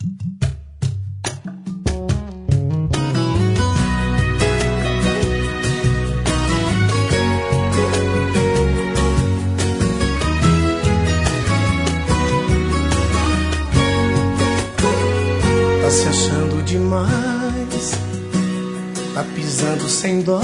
Tá se achando demais, tá pisando sem dó,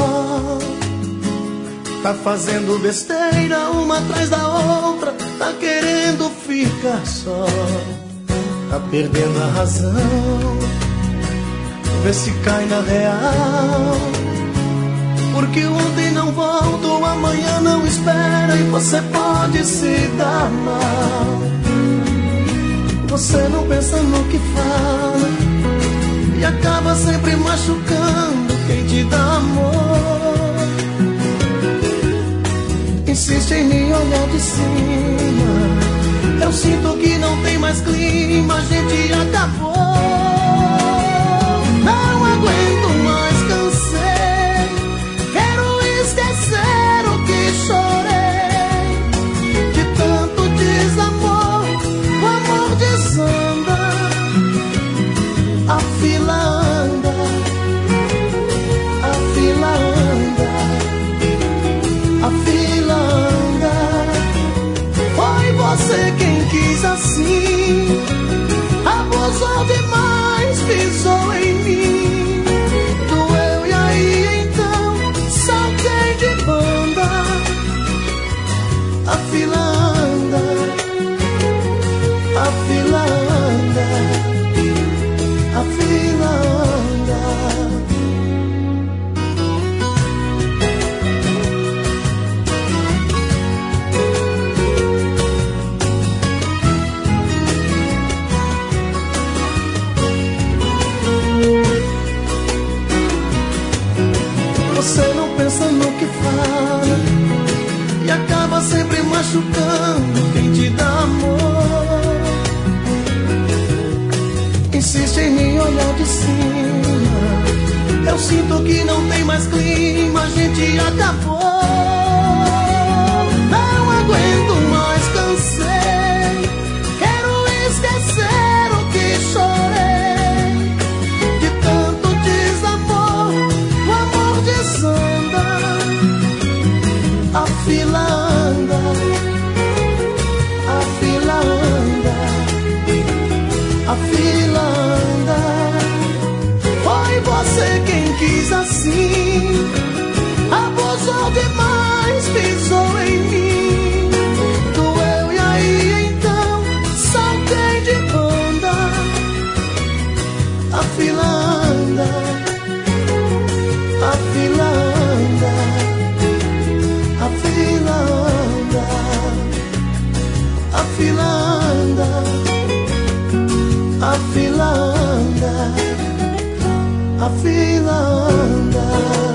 tá fazendo besteira uma atrás da outra, tá querendo ficar só, tá perdendo a razão, vê se cai na real, porque ontem não volta, o amanhã não espera e você pode se dar mal. Você não pensa no que fala e acaba sempre machucando quem te dá amor. Insiste em me olhar de cima, eu sinto que não tem mais clima, a gente acabou. Não aguento mais, cansei, quero esquecer o que chorei. De tanto desamor, o amor desanda, a fila anda, a fila anda, a fila anda. Foi você quem quis assim, abusou demais, pisou em mim, doeu e aí então saltei de banda. A fila anda, a fila anda, a fila anda. Você não pensa no que fala e acaba sempre machucando quem te dá amor. Insiste em me olhar de cima, eu sinto que não tem mais clima, a gente acabou. Não aguento mais, cansei, quero esquecer o que chorei. De tanto desamor, o amor desanda, a fila anda, a fila anda, a fila anda. Foi você quem quis assim, abusou demais, pisou em mim, doeu e aí então saltei de banda. A fila anda, a fila anda, a fila anda, a fila anda, a fila anda, a fila anda.